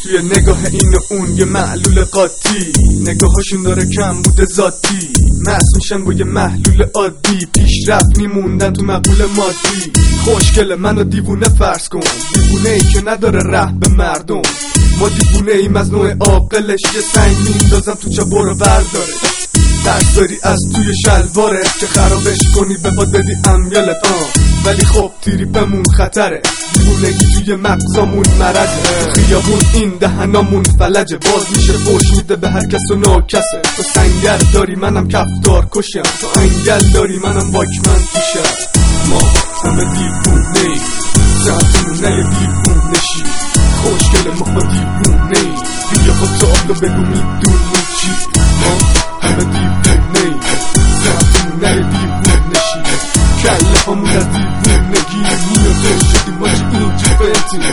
توی نگاه این و اون یه معلول قاطی، نگاهاشون داره کم بوده ذاتی، مس میشن با یه محلول عادی، پیشرفت میموندن تو مقبول مادی. خوشگل منو دیوونه فرض کن، دیوونه ای که نداره ره به مردم. ما دیوونه ایم از نوع عاقلش، یه سنگ میندازم تو چه برو برداره. درس داری از توی شلوارت که خرابش کنی به پاد بدی امیالت ولی خب تریپمون خطره، دیوونگی توی مغزامون مرضه. خیابون این دهنامون فلجه، باز میشه فوش میده به هر کس و ناکسه. تو سنگر داری منم کفتار کشم، تو انگل داری منم واکمن توشم. ما همه دیوونه ای، ساعتمون نه دیوونه شی. خوشگل ما دیوونه ای، بیا خود سوالو بگو میدونی چی. ما همه دیوونه ای، ساعتمون نه دیوونه شی. کله همون از دیوونگی میاده شدیم ما چی اینجا فلتی.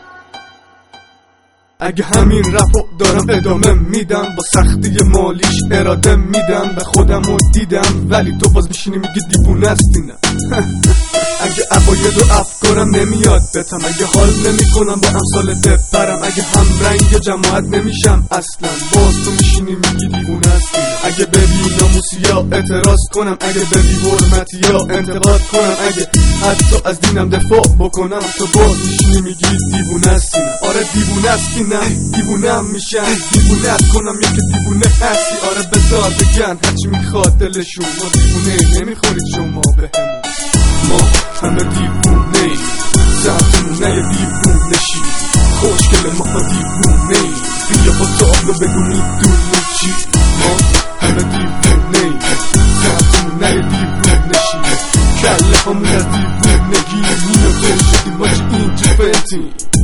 اگه همین رفو دارم ادامه میدم، با سختی مالیش اراده میدم، به خودم رو دیدم ولی تو باز میشینی میگی دیوونه است اینم. اگه عقاید و افکارم نمیاد بتم، اگه حال نمی کنم با امثال بپرم، اگه هم رنگ جماعت نمیشم اصلا، باز تو میشینی میگی دیوونه است اینم. اگه به بی‌ناموسی یا اعتراض کنم، اگه به بی‌حرمتی یا انتقاد کنم، اگه حتی از دینم دفاع بکنم، تو باز میشینی میگی دیوونه است اینم. آره دیوونه است اینم، دیوونه هم میشن، دیوونه ات کنم یا که دیوونه هستی. آره بذار بگن هرچی میخواد دلشون، ما دیوونه نمیخورید شما بهمون. ما همه دیوونه ای، ساعتمون نه دیوونه شی. خوشگل ما دیوونه ای، بیا با تابلو بگو میدونی چی. ما همه دیوونه ای، ساعتمون نه دیوونه شی. کله همون از دیوونگی میاده شدیم ما چی اینجا فلتی.